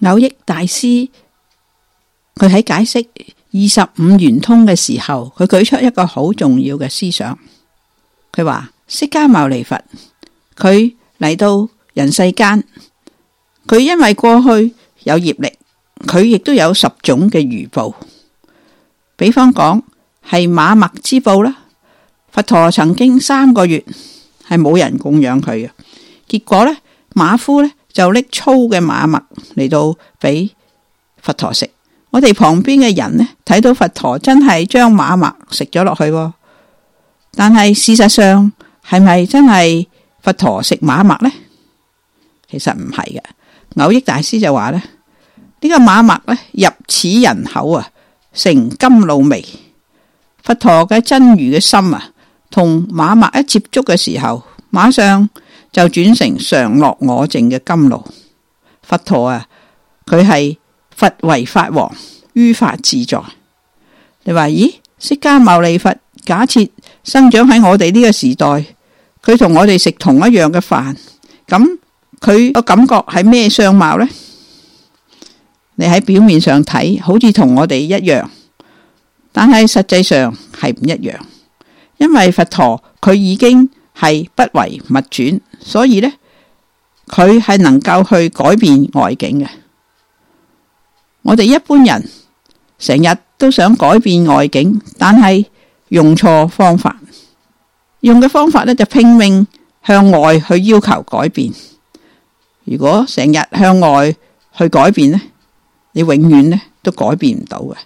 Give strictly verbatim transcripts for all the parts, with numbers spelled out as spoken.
蕅益大師佢喺解釋二十五圓通嘅時候，佢舉出一個好重要嘅思想。佢話釋迦牟尼佛佢嚟到人世間，佢因為過去有業力，佢亦都有十種嘅餘報。比方講係馬麥之報啦，佛陀曾經三個月係冇人供養佢嘅，結果呢，馬夫呢就拎粗嘅馬麥嚟到俾佛陀食。我哋旁邊嘅人呢，睇到佛陀真係將馬麥食咗落去，但係事實上係咪真係佛陀食馬麥呢？其實唔係嘅。蕅益大師就話呢，呢個馬麥呢入此人口啊，成甘露味。佛陀嘅真如嘅心啊，同馬麥一接觸嘅時候，馬上就轉成常樂我淨嘅甘露。佛陀啊，佢係佛為法王，於法自在。你話咦，釋迦牟尼佛假設生長喺我哋呢個時代，佢同我哋食同一樣嘅飯，咁佢個感覺係咩相貌呢？你喺表面上睇好似同我哋一樣，但係實際上係唔一樣，因為佛陀佢已經係不為物轉，所以呢，佢係能夠去改變外境嘅。我哋一般人成日都想改變外境，但係用錯方法，用嘅方法呢，就拼命向外去要求改變。如果成日向外去改變呢，你永遠呢都改變唔到嘅。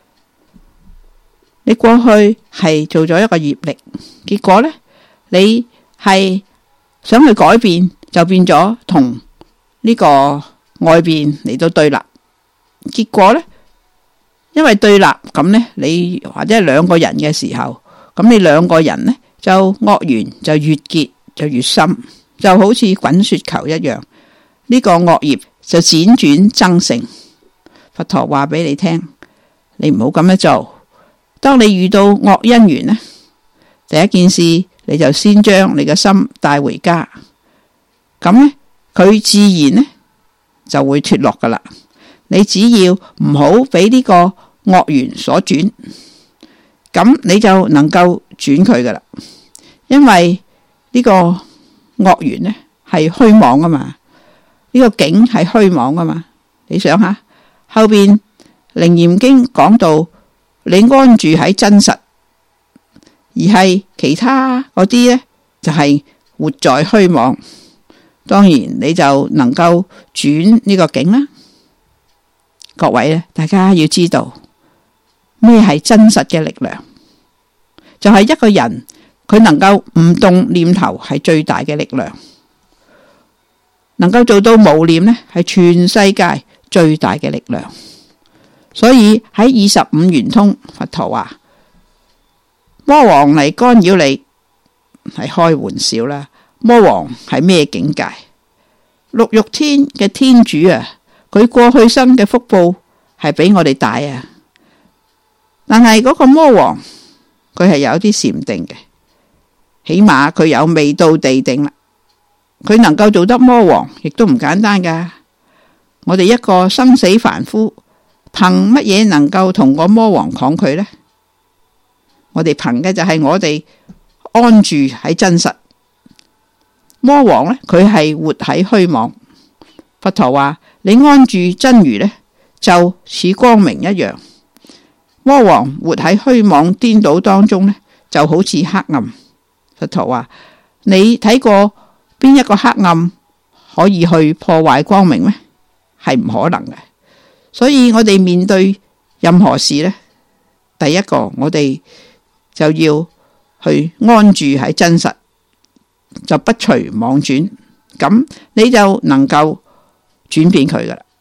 你過去係做咗一個業力，結果呢，你係想去改變，就變咗同呢個外邊嚟到對立。結果呢，因為對立咁呢，你或者係兩個人嘅時候，咁你兩個人呢就惡緣就越結就越深，就好似滾雪球一樣。呢個惡業就輾轉增盛。佛陀話俾你聽，你唔好咁樣做。當你遇到惡因緣呢，第一件事你就先將你嘅心帶回家，咁呢，佢自然呢就會脫落噶啦。你只要唔好俾呢個惡緣所轉，咁你就能夠轉佢噶啦。因為呢個惡緣呢係虛妄啊嘛，呢個境係虛妄啊嘛。你想下後邊楞嚴經講到你安住喺真實，而係其他嗰啲呢就係活在虛妄，當然你就能夠轉呢個境啦。各位咧，大家要知道咩係真實嘅力量，就係一個人佢能夠唔動念頭係最大嘅力量，能夠做到無念呢係全世界最大嘅力量。所以喺二十五圓通，佛陀話魔王嚟干擾你係開玩笑啦。魔王係咩境界？六欲天嘅天主啊，佢過去生嘅福報係比我哋大啊，但係嗰個魔王佢係有啲禪定嘅，起碼佢有未到地定啦。佢能夠做得魔王，亦都唔簡單噶。我哋一個生死凡夫，憑乜嘢能夠同個魔王抗拒呢？我哋憑嘅就係我哋安住喺真實。魔王呢，佢係活喺虛妄。佛陀話你安住真如呢，就似光明一樣。魔王活喺虛妄顛倒當中呢，就好似黑暗。佛陀話你睇過邊一個黑暗可以去破壞光明咩？係唔可能嘅。所以我哋面對任何事呢，第一個我哋就要去安住喺真實，就不隨妄轉，咁你就能夠轉變佢噶啦。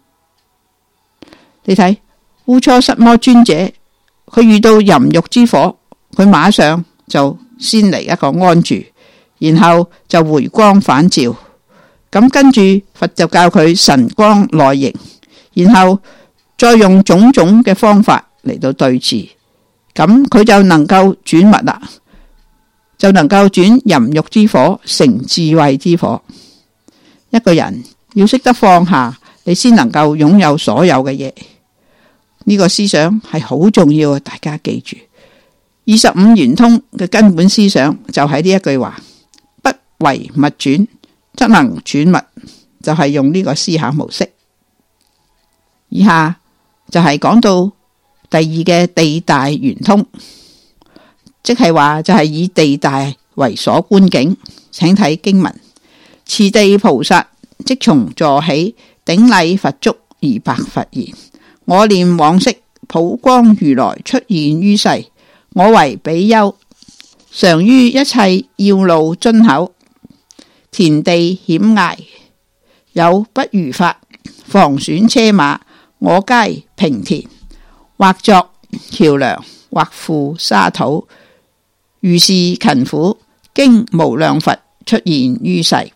你睇烏初失摩尊者，佢遇到淫欲之火，佢馬上就先嚟一個安住，然後就回光返照。咁跟住佛就教佢神光內形，然後再用種種嘅方法嚟到對治，咁佢就能夠轉物啦，就能夠轉淫欲之火成智慧之火。一個人要識得放下， 你先能夠擁有所有嘅嘢。呢個思想係好重要嘅，大家記住。二十五圓通嘅根本思想就係呢一句話：不為物轉，則能轉物。就係用呢個思考模式。以下就係講到第二嘅地大圓通，即係話就係以地大為所觀境。請睇經文：持地菩薩即從座起，頂禮佛足而白佛言：我念往昔普光如來出現於世，我為比丘，常於一切要路遵口，田地險隘，有不如法，妨損車馬，我皆平田，或作橋樑，或覆沙土，如是勤苦，經無量佛出現於世。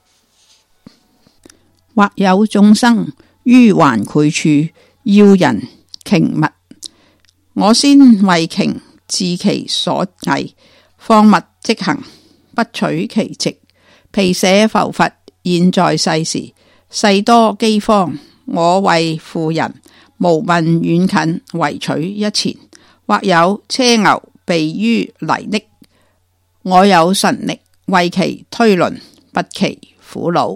或有眾生於環憒處要人頃物，我先為頃治其所危，放物即行，不取其直。毗舍浮佛現在世時，世多饑荒，我為付人，無問遠近，唯取一錢。或有車牛避於泥濘，我有神力為其推輪，拔其苦惱。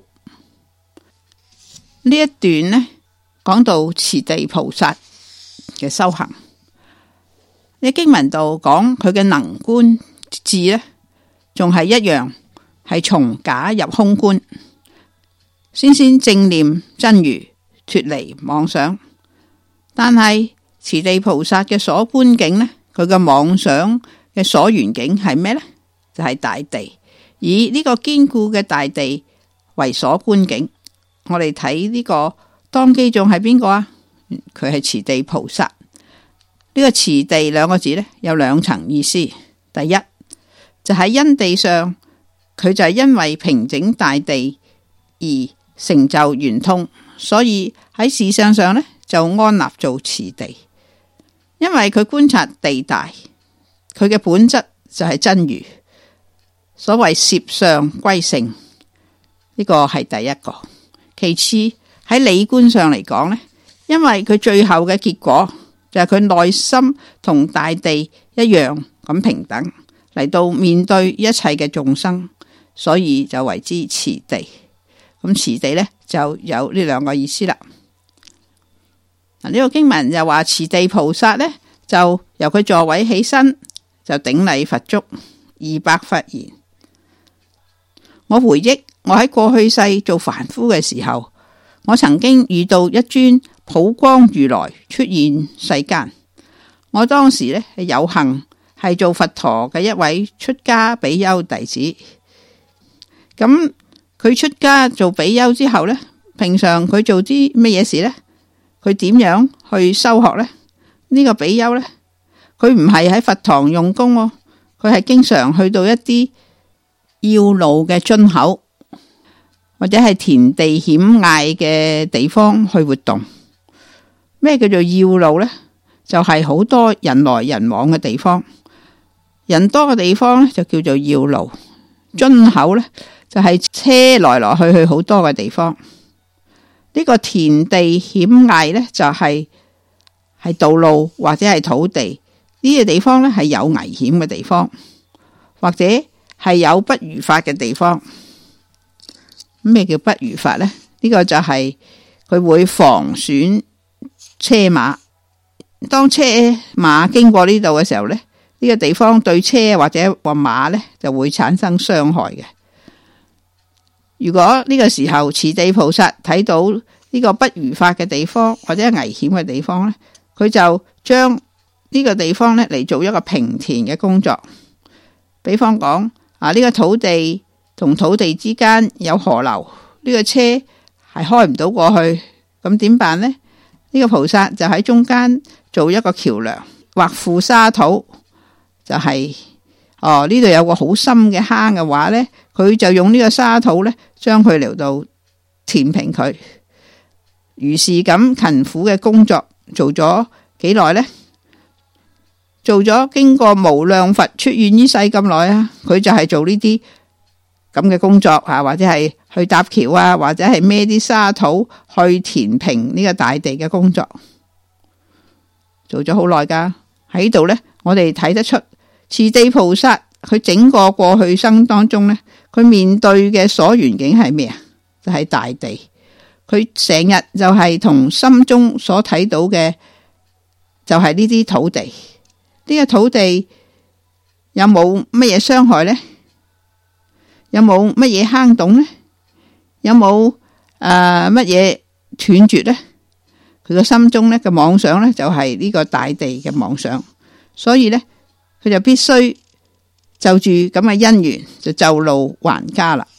呢一段呢，講到持地菩薩嘅修行。呢經文度講佢嘅能觀智呢，仲係一樣，係從假入空觀，先先正念真如，脫離妄想。但係持地菩薩嘅所觀境呢，佢嘅妄想嘅所緣境係咩呢？就係、是、大地，以呢個堅固嘅大地為所觀境。我哋睇呢個當機眾係邊個啊？佢係持地菩薩。呢、這個持地兩個字呢，有兩層意思。第一就喺、是、因地上，佢就係因為平整大地而成就圓通，所以喺事相上呢，就安立做持地。因為佢觀察地大，佢嘅本質就係真如。所謂攝相歸性，呢、這個係第一個。其次喺理觀上嚟講呢，因為佢最後嘅結果就係佢內心同大地一樣咁平等嚟到面對一切嘅眾生，所以就為之持地。咁持地呢，就有呢兩個意思啦。嗱，呢個經文就話持地菩薩呢，就由佢座位起身，就頂禮佛足而白佛言：我回憶我喺過去世做凡夫嘅時候，我曾經遇到一尊普光如來出現世間。我當時呢，係有幸係做佛陀嘅一位出家比丘弟子。咁佢出家做比丘之後呢，平常佢做啲乜嘢事呢？佢點樣去修學呢？呢、這個比丘呢，佢唔係喺佛堂用功，佢係經常去到一啲要路嘅遵口，或者係田地險隘嘅地方去活動。咩叫做要路呢？就係、是、好多人來人往嘅地方，人多嘅地方呢，就叫做要路。遵口呢，就係、是、車來來去去好多嘅地方。呢、這個田地險隘呢，就係、是、係道路或者係土地呢、這個地方呢，係有危險嘅地方，或者係有不如法嘅地方。咩叫不如法呢？呢、這個就係佢會妨損車馬。當車馬經過呢度嘅時候呢，呢、這個地方對車或者或馬呢，就會產生傷害嘅。如果呢個時候持地菩薩睇到呢個不如法嘅地方或者危險嘅地方呢，佢就將呢個地方呢嚟做一個平田嘅工作。比方講啊，呢個土地同土地之間有河流，呢個車係開唔到過去，咁點辦呢？呢個菩薩就喺中間做一個橋樑，或覆沙土，就係哦呢度有個好深嘅坑嘅話呢，佢就用呢個沙土呢將佢嚟到填平佢。如是咁勤苦嘅工作做咗幾耐呢？做咗經過無量佛出現於世咁耐啊！佢就係做呢啲咁嘅工作啊，或者係去搭橋啊，或者係孭啲沙土去填平呢個大地嘅工作，做咗好耐噶。喺度呢，我哋睇得出次第菩薩佢整個過去生當中呢，佢面對嘅所緣境係咩啊？就係大地。佢成日就係同心中所睇到嘅就係呢啲土地。呢個土地有冇乜嘢傷害呢？有冇乜嘢坑洞呢？有冇誒乜嘢斷絕呢？佢個心中呢嘅妄想呢，就係呢個大地嘅妄想，所以呢，佢就必須就住咁嘅因緣就就路還家啦。